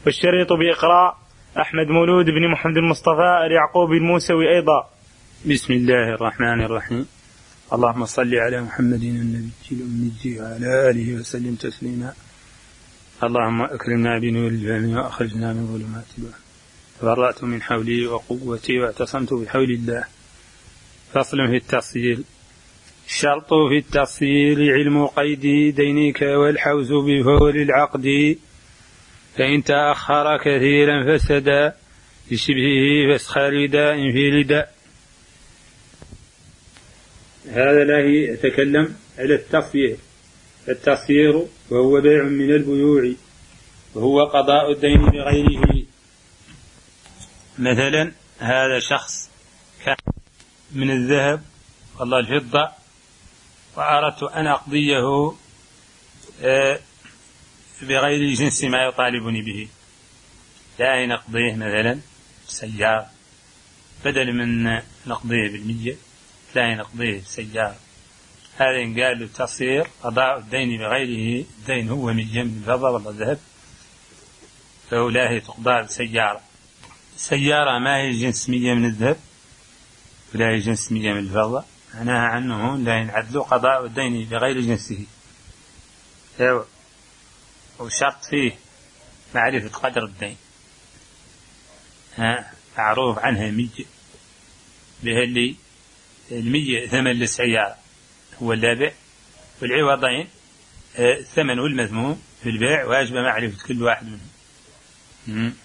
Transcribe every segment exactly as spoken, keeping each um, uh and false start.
والشريط بإقراء أحمد مولود بن محمد المصطفى اليعقوب الموسوي أيضا. بسم الله الرحمن الرحيم. اللهم صل على محمد النبي الأمي وعلى آله وسلم تسليما. اللهم أكرمنا بنور الفهم وأخرجنا من ظلمات الوهم. تبرأت من حولي وقوتي واعتصمت بحول الله. فصل في التفصيل. الشرط في التفصيل علم قيد دينك والحوز بفور العقد، فإن تأخر كثيرا فسدا لشبهه فاسخر رداء في رداء. هذا لا يتكلم على التصفير. التصفير وهو بيع من البيوع وهو قضاء الدين لغيره. مثلا هذا شخص كان من الذهب والله الفضة وأردت أن أقضيه بغير جنس ما يطالبني به، لا نقضيه مثلا سيارة بدل من نقضيه بالمية، لا نقضيه سيارة. هذا إن قال له تصير قضاء الدين بغيره، الدين هو مية من الفضة ولا الذهب، فهو لا تقضى بسيارة. السيارة ما هي جنس مية من الذهب ولا هي جنس مية من الفضة، معناها عنه لا ينعدل قضاء الدين بغير جنسه. وشرط فيه معرفة قدر الدين، ها معروف عنها مية بها اللي المية ثمن للسيارة هو البيع، والعوضين الثمن والمذموم في البيع، واجب معرفة كل واحد منهم.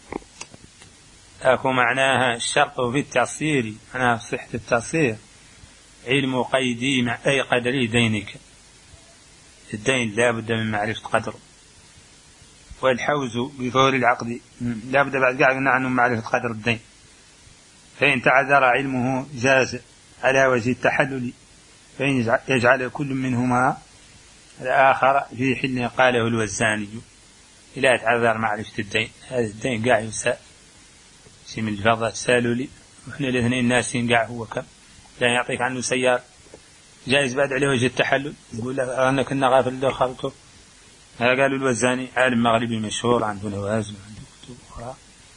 أكو معناها الشرط في التصير، معناها صحة التصير علم قيدي مع أي قدر دينك، الدين لا بد من معرفة قدره. والحوز بفور العقد لا بد بعد قاعد قلنا عنه معرفة قدر الدين، فإن تعذر علمه جاز على وجه التحلل، فإن يجعل كل منهما الآخر في حل قاله الوزاني إلا تعذر معرفة الدين. هذا الدين قاعد يسأل شيء من الفضة تسألوا لي وإحنا الاثنين ناسين قاع هو كم، لا يعطيك عنه سيارة جائز بعد على وجه التحلل، يقول لك أنا كنا غافل دخلته. هذا قالوا الوزاني عالم مغربي مشهور عنده نوازل وعنده كتب أخرى.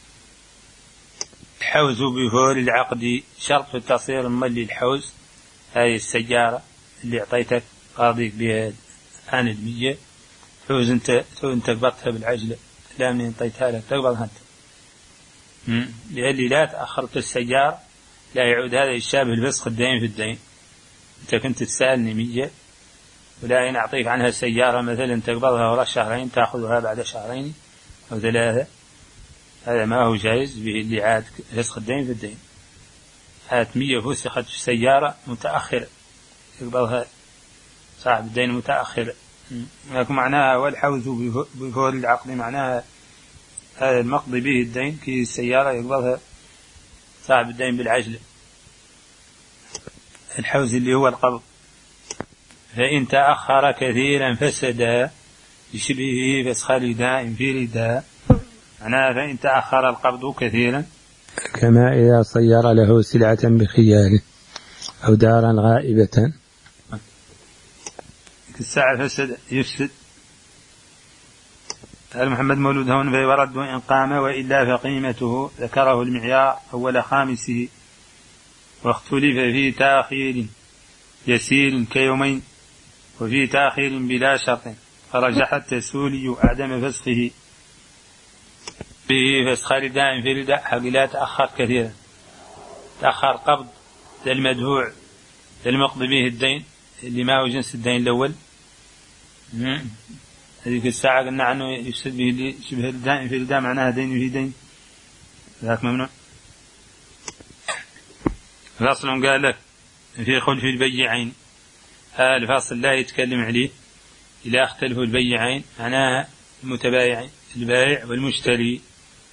الحوز بفور العقد شرط في التصير ملي الحوز، هذه السيارة اللي أعطيتك قاضيك بها عن المية، حوز أنت أنت قبضتها بالعجلة، لا من أعطيتها لك تقبضها أنت، لأني لا تأخرت السيارة لا يعود هذا يشابه الفسخ الدين في الدين. أنت كنت تسألني مية ولا إن أعطيك عنها سيارة مثلا تقبضها وراء شهرين تأخذها بعد شهرين أو ثلاثة، هذا ما هو جائز به اللي عاد فسخ الدين في الدين. هات مية فسخت في السيارة متأخرة يقبضها صاحب الدين متأخرة. لكن معناها والحوز بفور العقد معناها هذا المقضي به الدين كي السيارة يقبضها صاحب الدين بالعجلة. الحوز اللي هو القبض. فإن تأخر كثيرا فسدا لشبهه فاسخر رداء في رداء، معناها فإن تأخر القبض كثيرا كما إذا صير له سلعة بخياره أو دارا غائبة الساعة فسد يفسد. قال محمد مولود هون فيورد إن قام وإلا فقيمته، ذكره المعيار أول خامسه. واختلف في تأخير يسير كيومين وفي تأخير بلا شرط، فرجح التسولي أعدم فسخه به فسخ رداء في رداء حق لا تأخر كثيرا. تأخر قبض المدفوع المقضي به الدين اللي ما هو جنس الدين الأول، هذيك الساعة قلنا عنه يفسد به شبه رداء في رداء، معناها دين في دين، ذاك ممنوع. فصل قال لك في خلف البيعين، هذا الفصل لا يتكلم عليه إذا اختلفوا البيعين، معناها المتبايعين البائع والمشتري،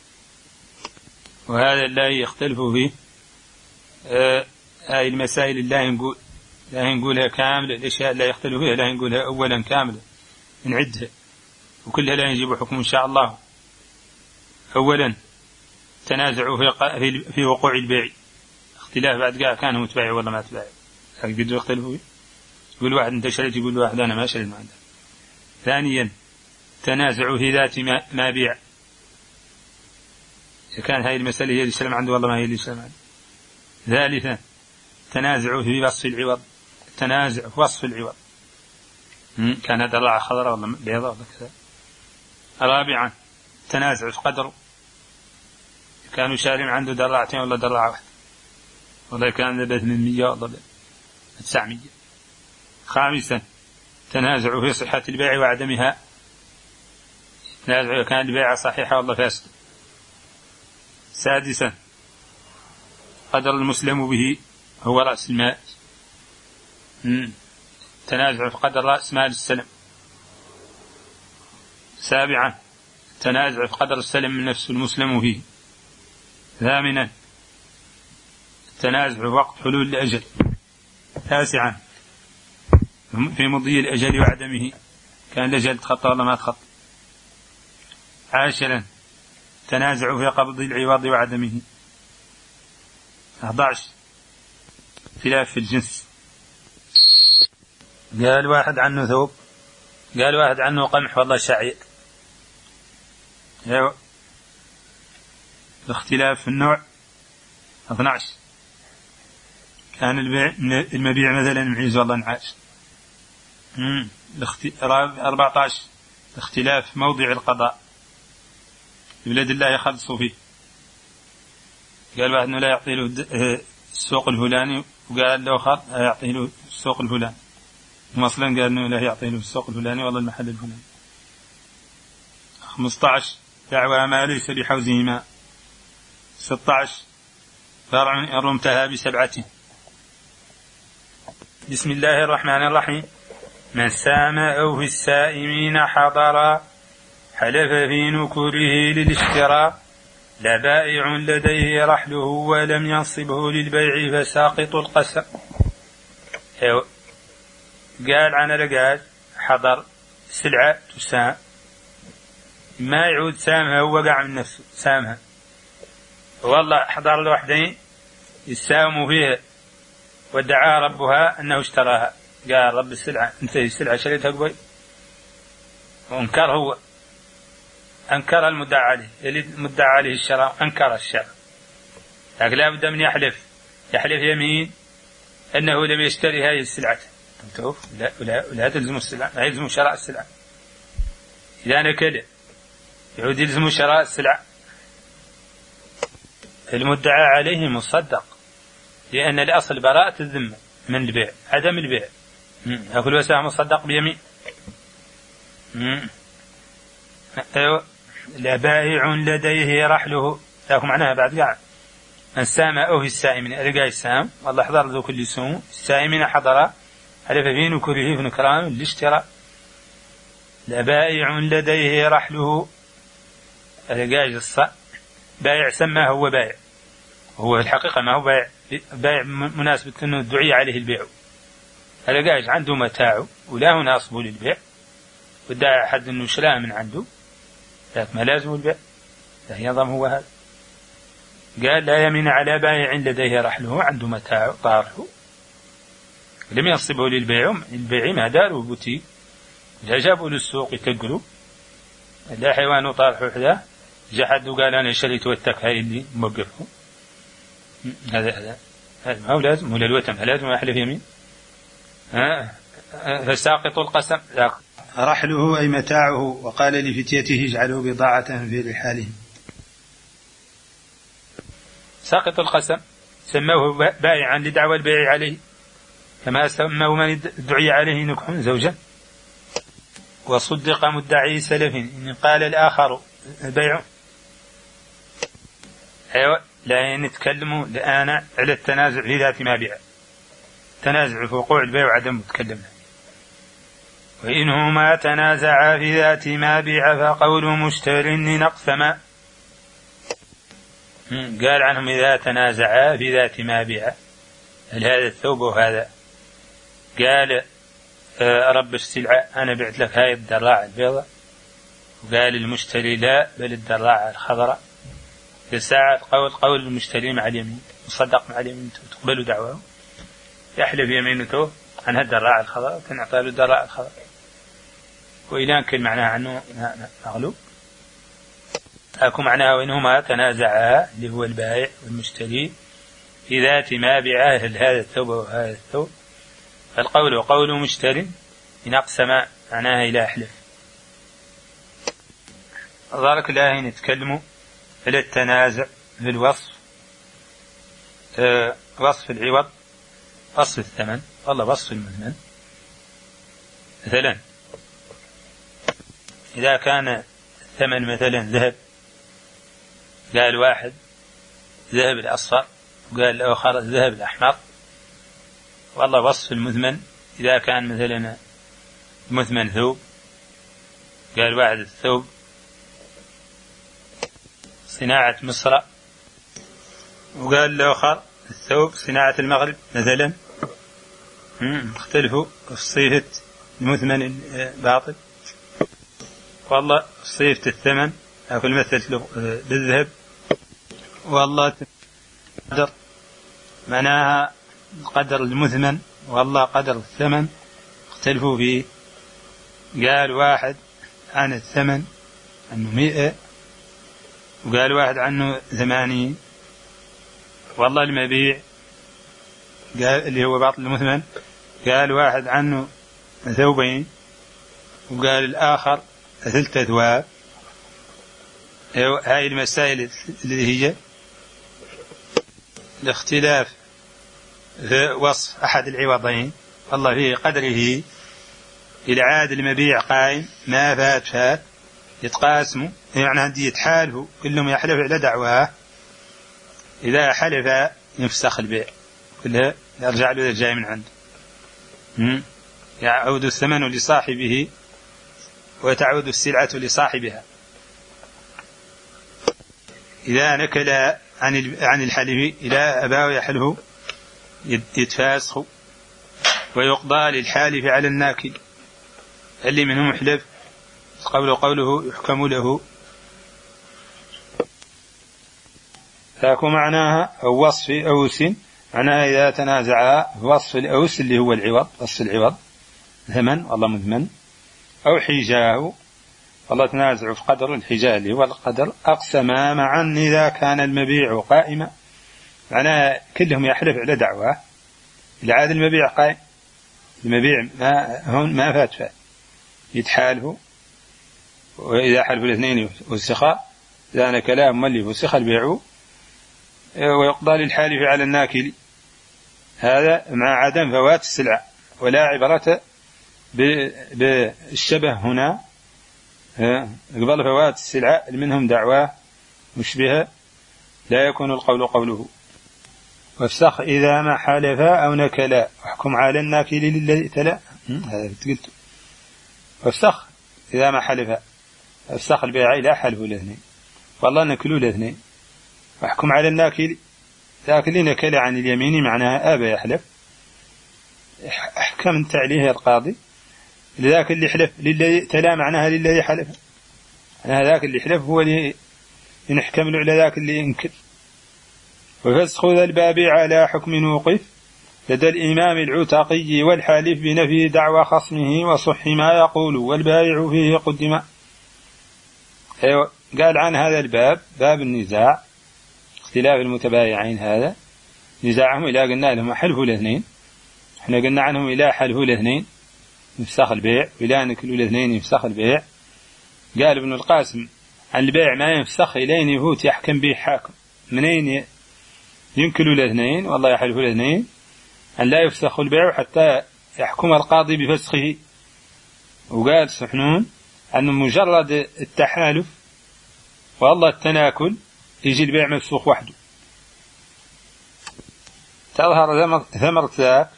وهذا لا يختلف فيه. آه هاي المسائل اللي نقول لا نقولها كاملة، الأشياء لا يختلف فيها لا نقولها أولا كاملة نعدها وكلها لا نجيب حكم إن شاء الله. أولا تنازعوا في في وقوع البيع، اختلاف بعد قال كان متبايع ولا ما تبايع، يقدروا يختلفوا فيه. يقول واحد انت شريت، يقول واحد انا ما شريت ما عندك. ثانيا تنازعوا في ذات ما بيع، إذا كان هذه المسألة هي اللي سلم عنده والله ما هي اللي سلم عنده. ثالثا تنازع في وصف العوض، تنازع في وصف العوض، كان هذا ضلع خضراء ولا بيضاء ولا كذا. رابعا تنازع في قدره، كانوا شارين عنده دراعتين ولا دراعة واحدة، ولا كان ذا ثمانمية ولا تسعمية. خامسا تنازع في صحة البيع وعدمها، تنازع كان البيع صحيحة ولا فاسد. سادسا قدر المسلم به هو رأس المال، تنازع في قدر رأس مال السلم. سابعا تنازع في قدر السلم من نفس المسلم فيه. ثامنا تنازع في وقت حلول الأجل. تاسعا في مضي الأجل وعدمه، كان الأجل تخطى ولا ما تخطى. عاشرا تنازع في قبض العوض وعدمه. أحد عشر خلاف في الجنس، قال واحد عنه ثوب، قال واحد عنه قمح والله شعير. ايوه الاختلاف في النوع. اثني عشر كان البيع المبيع مثلا معيز والله نعاش. امم أربعة عشر اختلاف موضع القضاء، بلاد الله يخلصوا فيه. قال واحد انه لا يعطي له السوق الفلاني، وقال له خط يعطي له السوق الفلاني، مثلا قال انه لا يعطي له السوق الفلاني والله المحل الفلاني. خمسة عشر دعوى ما ليس بحوزهما. ستة عشر فرع رمتها بسبعة. بسم الله الرحمن الرحيم. من سام أو في السائمين حضر، حلف في نكره للاشتراء، لا بائع لديه رحله ولم ينصبه للبيع فساقط القسم. قال عن رقاج حضر سلعة تسام، ما يعود سامها ووقع من نفسه سامها، والله حضر له وحدين يساوم فيها وادعى ربها أنه اشتراها. قال رب السلعة انت السلعة شريتها قبل، وانكر هو، أنكر المدعى عليه، اللي المدعى عليه الشراء أنكر الشراء، لكن لا بد من يحلف، يحلف يمين أنه لم يشتري هذه السلعة. لا, لا, لا تلزم السلعة، لا يلزم شراء السلعة. إذا نكل يعود يلزم شراء السلعة. المدعى عليه مصدق، لأن الأصل براءة الذمة من البيع، عدم البيع. أقول وسام مصدق بيمين. أيوة. لا بائع لديه رحله، لكم معناها بعد قاعد. السام أو في السائمين، رقاء السام والله حضر ذو كل سوم، السائمين حضر حلف فيه نكره في نكران الاشتراء. لا بائع لديه رحله، رقاء الصاء بائع سماه هو بائع، هو في الحقيقة ما هو بائع، بائع مناسبة أنه دعي عليه البيع. رقاء عنده متاعه ولا هو ناصبه للبيع، ودعا أحد أنه شراه من عنده، لكن ما لازم البيع، لا ينظم هو هذا. قال لا يمين على بائع لديه رحله، عنده متاع طارحه لم ينصبه للبيع، البيع ما داره بوتيك، إذا جابوا للسوق يتقلوا، لا حيوان طارحه حدا جحد وقال أنا شريت واتك هاي اللي موقفه. هذا هذا هذا ما هو لازم، ولا الوتم لازم أحلف يمين. ها فساقط القسم. رحله أي متاعه، وقال لفتيته اجعلوا بضاعة في رحالهم. ساقط القسم سموه بائعا لدعوى البيع عليه، كما سموه من دعي عليه نكح زوجا. وصدق مدعي سلف إن قال الآخر البيع. أيوة لا نتكلم الآن على التنازع في ذات ما بيع، تنازع في وقوع البيع وعدم متكلم. وإنهما تنازعا في ذات ما بيع فقول مشتر نقسما. قال عنهم إذا تنازعا في ذات ما بيع، هل هذا الثوب وهذا؟ قال رب السلعة أنا بعت لك هاي الدراعة البيضاء، وقال المشتري لا بل الدراعة الخضراء. بساعة قول قول المشتري مع اليمين، مصدق مع اليمين، تقبلوا دعواه، يحلف يمينته عن هالدراعة الخضراء تنعطى له الدراعة الخضراء، وإلى كل معناها عنه مغلوب. أكو معناها وإنهما تنازعا اللي هو البائع والمشتري في ذات ما بعاه هذا الثوب وهذا الثوب، فالقول قول مشتر إن أقسم معناها إلى أحلف. ذلك الله نتكلم على التنازع في الوصف، أه وصف العوض، وصف الثمن، والله وصف المثمن. مثلا إذا كان الثمن مثلا ذهب، قال واحد ذهب الأصفر وقال الآخر ذهب الأحمر، والله وصف المثمن إذا كان مثلا مثمن ثوب، قال واحد الثوب صناعة مصر وقال الآخر الثوب صناعة المغرب مثلا، اختلفوا في صيغة المثمن باطل. والله صيغة الثمن أو المثل بالذهب، والله قدر معناها قدر المثمن، والله قدر الثمن اختلفوا فيه. قال واحد عن الثمن عنه مئة وقال واحد عنه ثمانين، والله المبيع قال اللي هو باطل المثمن قال واحد عنه ثوبين وقال الآخر ثلث ثواب. هاي المسائل اللي هي الاختلاف في وصف أحد العوضين، والله في قدره إلى عاد المبيع قائم ما فات فات يتقاسموا، يعني هدي يتحالفوا كلهم يحلف على دعواه، إذا حلف يفسخ البيع كلها يرجع له جاي من عنده، يعود الثمن لصاحبه وتعود السلعة لصاحبها. إذا نكل عن عن الحلف إلى أباه يحلف يتفاسخ ويقضى للحالف على الناكل اللي منهم حلف قوله قوله يحكم له. فاكو معناها أو وصف أوس، معناها إذا تنازع وصف الأوس اللي هو العوض، وصف العوض ثمن والله مثمن، أو حجاه والله تنازع في قدر الحجاه اللي هو القدر، أقسما معا إذا كان المبيع قائما، معناها كلهم يحلف على دعواه، العاد المبيع قائم، المبيع ما هون ما فات فات يتحالفوا، وإذا حلفوا الاثنين والسخاء لأن كلام ملي والسخاء البيع ويقضى للحالف على الناكل، هذا مع عدم فوات السلعة، ولا عبرة بالشبه هنا قبل فوات السلعة منهم دعواه مشبهة لا يكون القول قوله. وافسخ إذا ما حالفا أو نكلا واحكم على الناكل للذي تلا، هذا قلت وافسخ إذا ما حلفا، افسخ البيع لا حلفوا الاثنين، والله نكلوا الاثنين، واحكم على الناكل، ذاك اللي نكل عن اليمين معناها أبا يحلف، أحكم عليه القاضي لذاك اللي حلف للذي تلا معناها للذي حلف، أنا ذاك اللي حلف هو اللي نحكم له على ذاك اللي ينكر. وفسخ ذا الباب على حكم وقف لدى الإمام العتقي والحالف بنفي دعوى خصمه وصح ما يقول والبائع فيه قدم. أيوة قال عن هذا الباب باب النزاع، اختلاف المتبايعين، هذا نزاعهم إلى قلنا لهم حلفوا الاثنين، احنا قلنا عنهم إلى حلفوا الاثنين يفسخ البيع، وإلى نكلوا الاثنين يفسخ البيع. قال ابن القاسم عن البيع ما يفسخ إلين يفوت يحكم به حاكم، منين ينكلوا الاثنين والله يحلفوا الاثنين أن لا يفسخ البيع حتى يحكم القاضي بفسخه. وقال سحنون أن مجرد التحالف والله التناكل يجي البيع مفسوخ وحده، تظهر ثمرة ذاك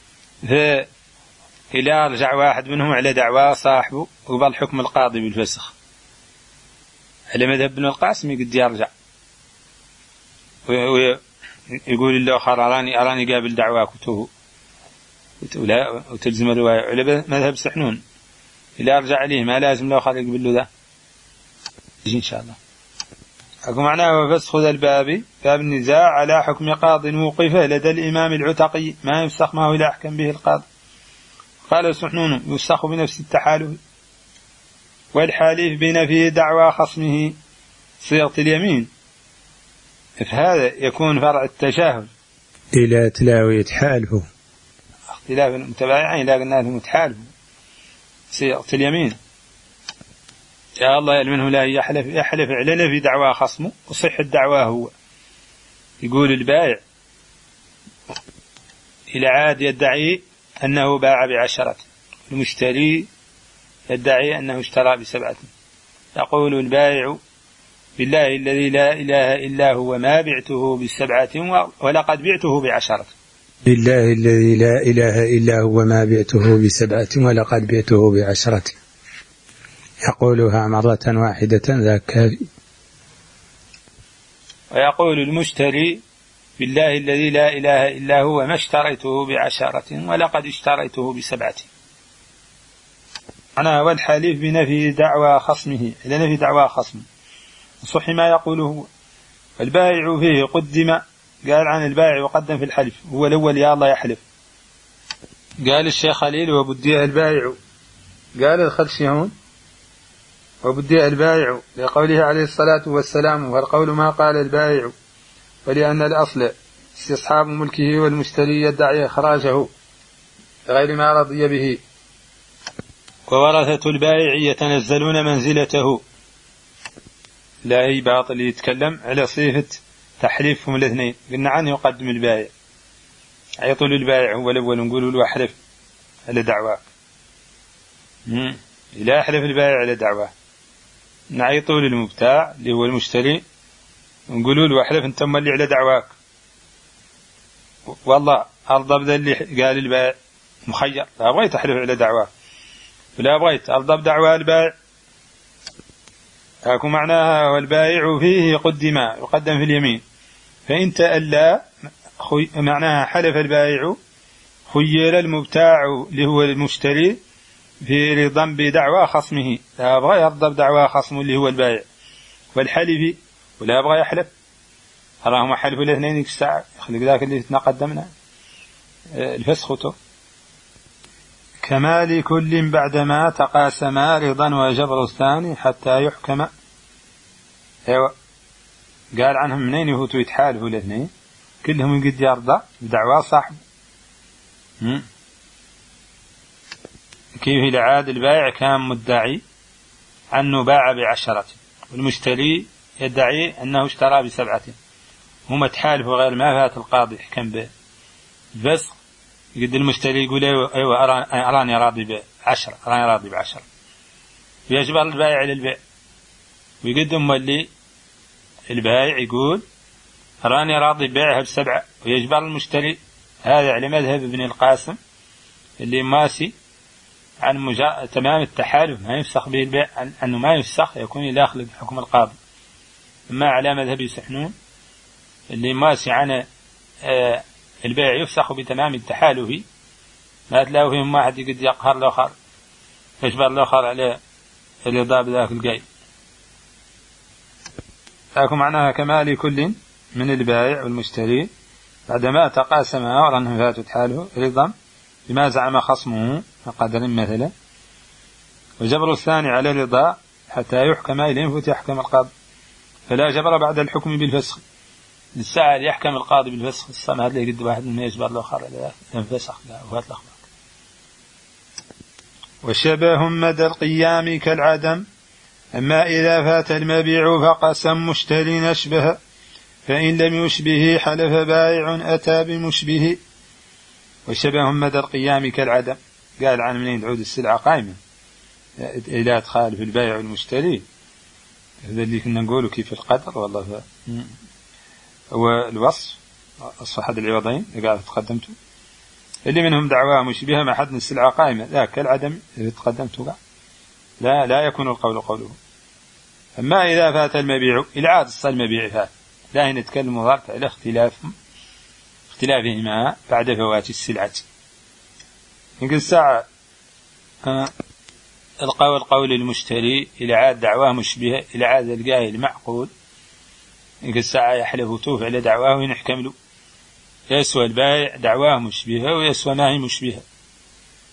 إلى رجع واحد منهم على دعوى صاحبه وقبل حكم القاضي بالفسخ على مذهب ابن القاسم قد يرجع ويقول الآخر أراني أراني قابل دعواك وتلزم الرواية. على مذهب سحنون إلى أرجع عليه ما لازم الآخر يقبل له ذا إن شاء الله. أقول معناه وفسخ ذا الباب باب النزاع على حكم قاض موقفه لدى الإمام العتقي ما يفسخ ما هو إلى أحكم به القاضي. قال سحنون يفسخ بنفس التحالف والحالف بنفي دعوى خصمه صيغة اليمين فهذا يكون فرع التشاهد إلى تلاوية حاله، اختلاف المتبايعين لا قلنا لهم متحالفوا. صيغة اليمين يا الله منه لا يحلف يحلف علنا في دعوى خصمه وصح الدعوى هو. يقول البائع إلى عاد يدعي أنه باع بعشرة، المشتري يدعي أنه اشترى بسبعة. يقول البائع بالله الذي لا إله إلا هو ما بعته بسبعة ولقد بعته بعشرة. بالله الذي لا إله إلا هو ما بعته بسبعة ولقد بعته بعشرة. يقولها مرة واحدة ذاك كافي. ويقول المشتري بالله الذي لا إله إلا هو ما اشتريته بعشرة ولقد اشتريته بسبعة. أنا والحليف بنفي دعوى خصمه إلى نفي دعوى خصمه صح ما يقوله. البائع فيه قدم، قال عن البائع وقدم في الحلف هو الأول يا الله يحلف. قال الشيخ خليل وبديها البائع، قال الخلشيون وبديها البائع لقوله عليه الصلاة والسلام والقول ما قال البائع، ولأن الأصل استصحاب ملكه والمشتري يدعي إخراجه غير ما رضي به. وورثة البائع يتنزلون منزلته. لا أي باطل يتكلم على صفة تحليفهم الاثنين. قلنا عنه يقدم البائع، يطول البائع هو الأول نقول له أحلف على دعواك، لا أحلف البائع على دعواه. نعيطوا للمبتاع اللي هو المشتري نقولوا له أحلف أنت اللي على دعواك، والله أرضى بذا اللي قال البائع مخير، لا بغيت أحلف على دعواك ولا بغيت أرضى بدعوى البائع. أكو معناها والبائع فيه قدم يقدم في اليمين، فإن تألى معناها حلف البائع خير المبتاع اللي هو المشتري في رضا بدعوى خصمه، لا أبغى يرضى بدعوى خصمه اللي هو البائع والحلف ولا أبغى يحلف. أراهم حلفوا الاثنين الساعة يخلق ذاك اللي تقدمنا الفسخته. كمال كل بعدما تقاسما رضا وجبر الثاني حتى يحكم. ايوه قال عنهم منين يفوتوا يتحالفوا الاثنين كلهم قد يرضى بدعوى صاحب. كيف العاد البائع كان مدعي أنه باع بعشرة والمشتري يدعي أنه اشترى بسبعة، هم تحالفوا غير ما فات القاضي حكم به بس قد المشتري يقول أيوة, أيوة أراني راضي بعشرة أراني راضي بعشرة، ويجبر البائع للبيع ويقدم اللي البائع يقول أراني راضي بيعها بسبعة ويجبر المشتري. هذا على مذهب ابن القاسم اللي ماسي عن مجا... تمام التحالف ما يفسخ به البيع، أنه ما يفسخ يكون داخل حكم القاضي. أما على مذهب سحنون اللي ماسي عن آه البيع يفسخ بتمام التحالف، ما تلاقوا فيهم واحد قد يقهر الآخر يجبر الآخر على الرضا بذاك القيد. لكن معناها كمال كل من البائع والمشتري بعدما تقاسمها ورنه فاتت حاله رضا بما زعم خصمه قدر مثلا، وجبر الثاني على الرضا حتى يحكم إليه فتحكم القاضي، فلا جبر بعد الحكم بالفسخ. الساعة يحكم القاضي بالفسخ السنة هذا قد واحد من يجبر الآخر على الفسخ وهات الأخبار. وشبه مدى القيام كالعدم، أما إذا فات المبيع فقسم مشتري نشبه، فإن لم يشبه حلف بائع أتى بمشبه. وشبه مدى القيام كالعدم قال عن منين تعود السلعة قائمة إلى أدخال في البائع والمشتري. هذا اللي كنا نقوله كيف القدر والله ف... والوصف أصفح العوضين اللي قاعد تقدمته اللي منهم دعواه مشبهة ما حد السلعة قائمة ذاك كالعدم اللي تقدمته قاعد. لا لا يكون القول قوله. أما إذا فات المبيع العاد الصل المبيع فات، لا نتكلم ظهرت على اختلاف اختلافهما بعد فوات السلعة. يقول ساعة آه القول قول المشتري إلى عاد دعواه مشبهة إلى عاد القائل معقول، يقول ساعة يحلف توف على دعواه ونحكم له. يسوى البائع دعواه مشبهة ويسوى ما هي مشبهة.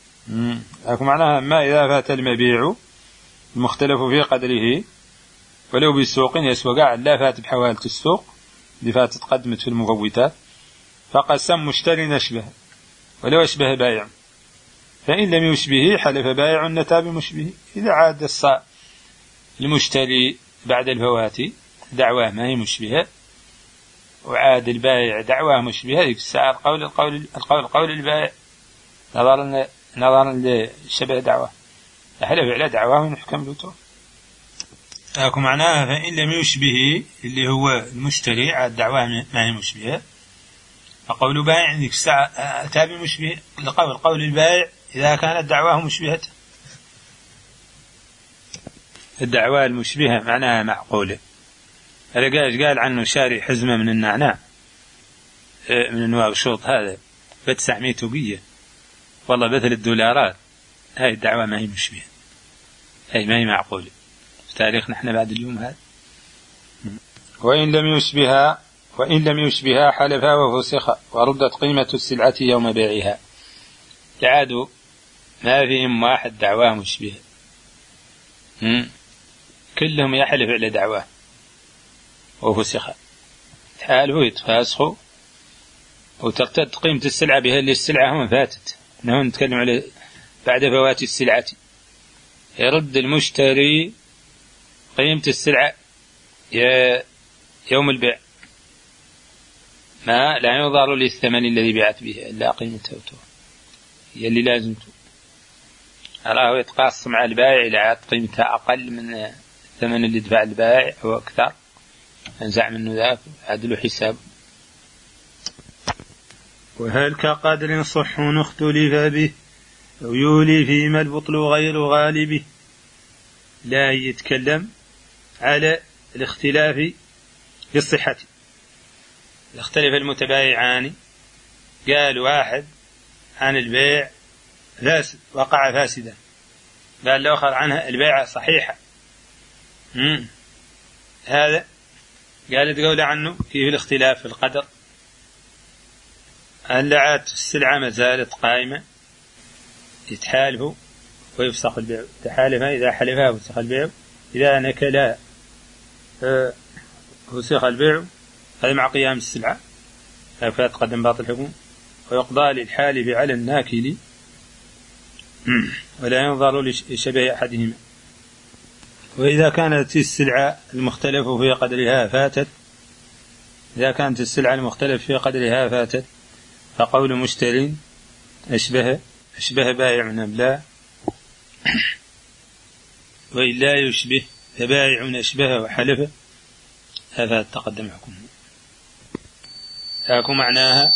لكن معناها ما إذا فات المبيع المختلف في قدره ولو بسوق يسوى قاعد لا فات بحوالة السوق اللي فاتت قدمت في المفوتات، فقسم مشتري نشبه ولو أشبه بائع، فإن لم يشبه حلف بائع نتا بمشبه. إذا عاد الصا المشتري بعد الفوات دعواه ما هي مشبهة، وعاد البائع دعواه مشبهة، يكسر القول القول القول قول البائع نظرا نظرا لشبه دعواه، حلف على دعواه ونحكم له. أكو معناها فإن لم يشبه اللي هو المشتري عاد دعواه ما هي مشبهة، فقول بائع يكسر أتى بمشبه لقول قول البائع إذا كانت دعواه مشبهة. الدعوة المشبهة معناها معقولة. الرجاج قال عنه شاري حزمة من النعناع من النواغشوط هذا بتسعمية وقية والله بثل الدولارات، هاي الدعوة ما هي مشبهة، هاي ما هي معقولة في تاريخ نحن بعد اليوم هذا. وإن لم يشبها وإن لم يشبها حلفا وفسخ وردت قيمة السلعة يوم بيعها. تعادوا ما فيهم واحد دعواه مشبهة، كلهم يحلف على دعواه وفسخ، تحالفوا يتفاسخوا وترتد قيمة السلعة بها اللي السلعة هم فاتت. نحن نتكلم على بعد فوات السلعة، يرد المشتري قيمة السلعة يوم البيع، ما لا ينظر للثمن الذي بعت به إلا قيمته هي اللي لازمته. أراه يتقاص مع البائع إذا عاد قيمتها أقل من الثمن اللي دفع البائع أو أكثر، أنزع منه ذاك عدل حساب. وهل كقدر صح اختلف به أو يولي فيما البطل غير غالبه. لا يتكلم على الاختلاف في الصحة. اختلف المتبايعان، قال واحد عن البيع فاسد وقع فاسدا، قال الآخر عنها البيع صحيحة. مم. هذا قال تقول عنه كيف الاختلاف في القدر. اللعات السلعة ما زالت قائمة يتحالفوا ويفسخ البيع، تحالفا إذا حلفها فسخ البيع، إذا نكلا فسخ البيع، هذا مع قيام السلعة فات قدم باطل الحكم. ويقضى للحالف على الناكل ولا ينظر لشبه أحدهما. وإذا كانت السلعة المختلف في قدرها فاتت إذا كانت السلعة المختلف في قدرها فاتت فقول مشتري أشبه أشبه بائع أم لا، وإن لا يشبه فبائع أشبه وحلف هذا تقدم حكمه. هاكو معناها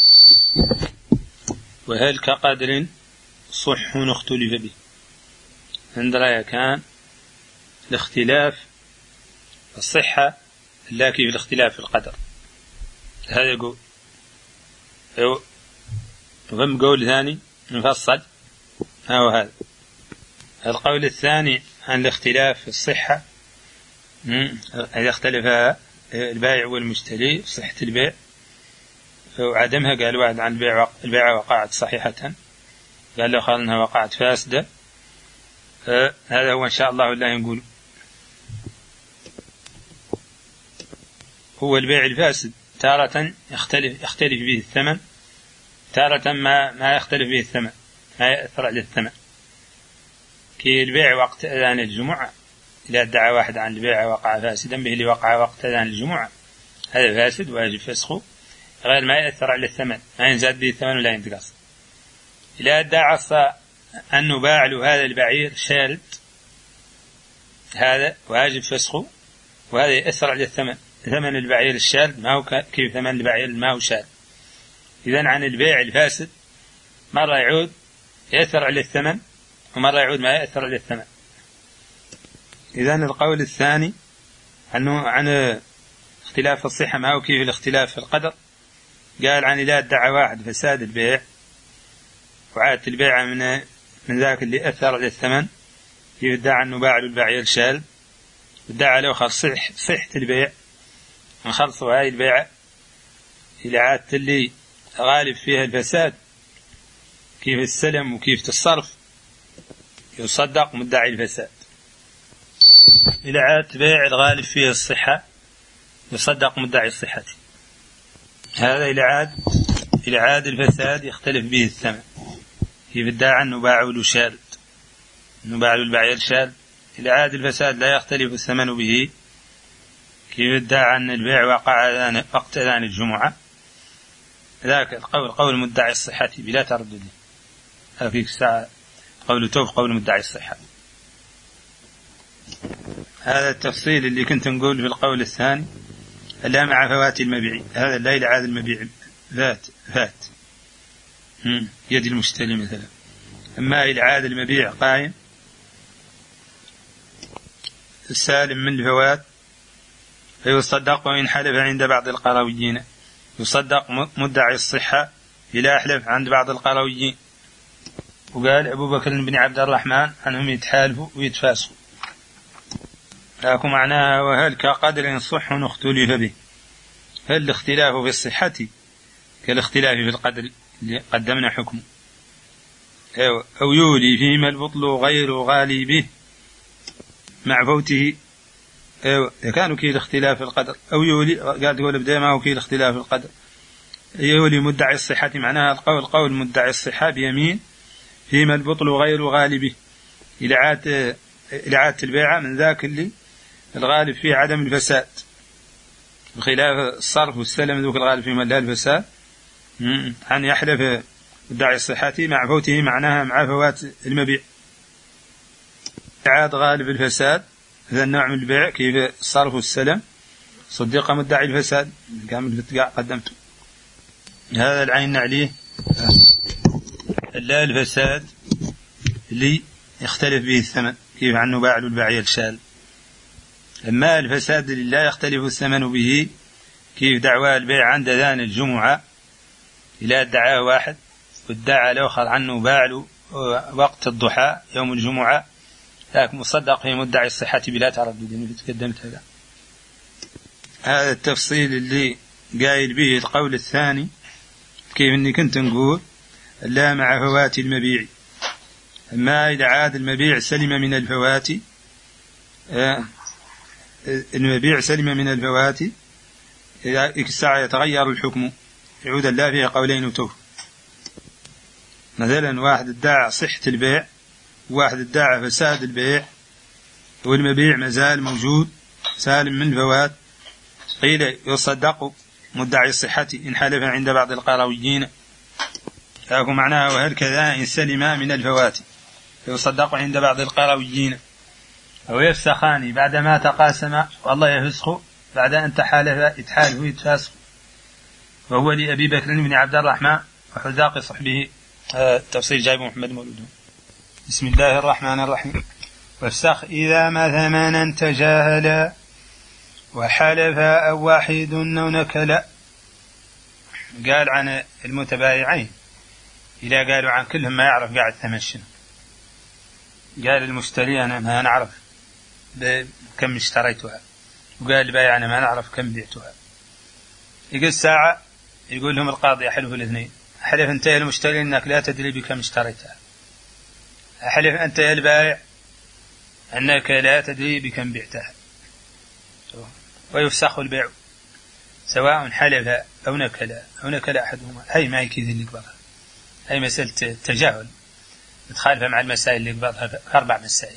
وهل كقدر صح اختلف به. عندنا كان الاختلاف الصحة لكن في الاختلاف في القدر. هذا يقول وهم قول ثاني مفصل هو هذا. القول الثاني عن الاختلاف في الصحة، إذا اختلف البائع والمشتري في صحة البيع وعدمها، قال واحد عن البيع البيع وقعت صحيحة، قال له خالنها وقعت فاسدة. هذا هو إن شاء الله لا نقول هو البيع الفاسد تارة يختلف يختلف به الثمن، تارة ما ما يختلف به الثمن، ما يأثر على الثمن. كي البيع وقت أذان الجمعة، إذا ادعى واحد عن البيع وقع فاسدا به اللي وقع وقت أذان الجمعة، هذا فاسد واجب فسخه، غير ما يأثر على الثمن، ما ينزاد به الثمن ولا ينتقص. إذا ادعى أنه باع له هذا البعير شارد، هذا واجب فسخه، وهذا يأثر على الثمن. ثمن البعير الشارد ما هو كيف ثمن البعير ما هو شارد. إذن عن البيع الفاسد مرة يعود يأثر على الثمن ومرة يعود ما يأثر على الثمن. إذن القول الثاني عنه عن اختلاف الصحة ما هو كيف الاختلاف في القدر، قال عن إذا ادعى واحد فساد البيع وعادت البيع من من ذاك اللي أثر على الثمن، يدعى أنه باع له البعير شارد، ادعى له خلص صح صحة البيع، نخلصوا هاي البيعة إلى عادة اللي غالب فيها الفساد كيف السلم وكيف الصرف، يصدق مدعي الفساد. إلى عاد بيع الغالب فيه الصحة يصدق مدعي الصحة. هذا إلى عاد إلى عاد الفساد يختلف به الثمن. كيف ادعى أنه باعوا له شال، أنه باعوا البعير شال، إلى عاد الفساد لا يختلف الثمن به. كيف ادعى أن البيع وقع وقت أذان الجمعة، ذاك القول قول مدعي الصحة بلا تردد. هذا فيك الساعة قول توف قول مدعي الصحة. هذا التفصيل اللي كنت نقول في القول الثاني لا مع فوات المبيع. هذا لا إلى عاد المبيع فات فات يد المشتري مثلا. أما إلى عاد المبيع قائم السالم من الفوات فيصدق وإن حلف عند بعض القرويين. يصدق مدعي الصحة بلا أحلف عند بعض القرويين. وقال أبو بكر بن عبد الرحمن أنهم يتحالفوا ويتفاسقوا. لكن معناها وهل كقدر صح اختلف به. هل الاختلاف في الصحة كالاختلاف في القدر اللي قدمنا حكمه، أو يولي فيما البطل غير غالي به مع فوته. أيوة كانوا كي الاختلاف في القدر أو يولي قال تقول بدأ ما هو كي الاختلاف في القدر. يولي مدعي الصحة معناها القول قول مدعي الصحة بيمين فيما البطل غير غالبه إلى عاد إلى عاد البيعة من ذاك اللي الغالب فيه عدم الفساد، بخلاف الصرف والسلم ذوك الغالب فيه لا الفساد. أن يحلف مدعي الصحة مع فوته معناها مع فوات المبيع. عاد غالب الفساد هذا النوع من البيع كيف الصرف والسلم صدق مدعي الفساد كامل الفتقاع قدمته. هذا العين عليه لا الفساد اللي يختلف به الثمن كيف عنه باع البعير الشال. أما الفساد اللي لا يختلف الثمن به كيف دعوى البيع عند أذان الجمعة إلى ادعاه واحد وادعى الآخر عنه باع له وقت الضحى يوم الجمعة، لكن مصدق في مدعي الصحة بلا تردد اللي تقدمت. هذا هذا التفصيل اللي قايل به القول الثاني كيف اني كنت نقول لا مع فوات المبيع. أما إذا عاد المبيع سلم من الفوات آه المبيع سلم من الفوات إذا الساعة يتغير الحكم يعود لا فيه قولين وتوه. مثلا واحد ادعى صحة البيع وواحد ادعى فساد البيع والمبيع مازال موجود سالم من الفوات، قيل يصدق مدعي الصحة إن حلف عند بعض القرويين. لكن معناها وهل كذا إن سلم من الفوات يصدق عند بعض القرويين. أو يفسخان بعدما تقاسم والله يفسخ بعد أن تحالف يتحالف ويتفاسخ. وهو لأبي بكر بن عبد الرحمن وحذاق صحبه. التفصيل جايب محمد مولود. بسم الله الرحمن الرحيم. وافسخ إذا ما ثمنا تجاهلا وحلف أو واحد أو نكلا. قال عن المتبايعين إذا قالوا عن كلهم ما يعرف قاعد ثمن شنو. قال المشتري أنا ما نعرف كم اشتريتها، وقال البائع أنا ما نعرف كم بعتها. يقول ساعة يقول لهم القاضي أحلف الاثنين، أحلف أنت يا المشتري أنك لا تدري بكم اشتريتها، أحلف أنت يا البائع أنك لا تدري بكم بعتها، ويفسخ البيع سواء حلف أو نكلا أو نكلا أحدهما. هاي ما هي كذا اللي قبضها، هاي مسألة التجاهل متخالفة مع المسائل اللي قبضها أربع مسائل.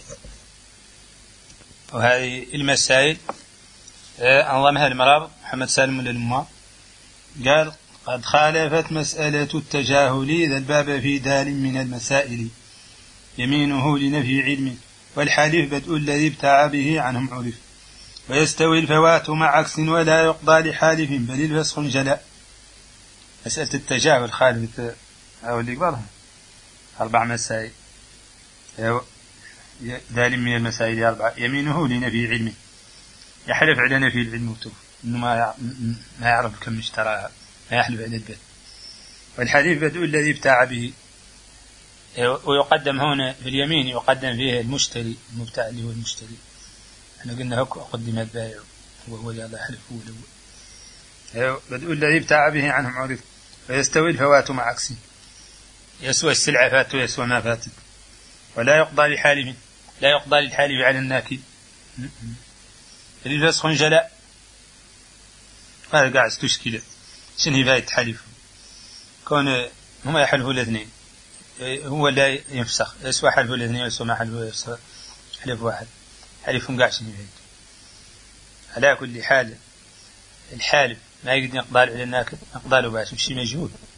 وهذه المسائل أنظمها المرابط محمد سالم للماء قال قد خالفت مسألة التجاهل ذا الباب في دال من المسائل يمينه لنفي علم والحليف بدء الذي ابتاع به عنهم عرف ويستوي الفوات مع عكس ولا يقضى لحالف بل الفسخ جلاء. مسألة التجاهل خالفت أو اللي قبلها أربع مسائل دال من المسائل أربعة. يمينه لنفي علم يحلف على نفي العلم وتوب إنه ما ما يعرف كم اشتراها ما يحلف على البيت. والحليف بدء الذي ابتاع به ويقدم هنا في اليمين يقدم فيه المشتري المبتاع اللي هو المشتري. احنا قلنا هو قدم البائع وهو اللي يحلف هو الأول. بدء الذي ابتاع به عنهم عرف ويستوي الفوات مع عكسه يسوى السلعة فات ويسوى ما فاتت ولا يقضى لحالف لا يقضى للحالف على الناكل اللي فاسخ جلاء هذا قاعد تشكيله شنو فايدة حلفهم كون هما يحلفوا الاثنين هو لا يفسخ سواء حلفوا الاثنين سواء ما حلفوا يفسخ حلف واحد حلفهم قاعد شنو فايدة. على كل حال الحالف ما يقدر يقبل على الناكل يقبله باش مشي مجهول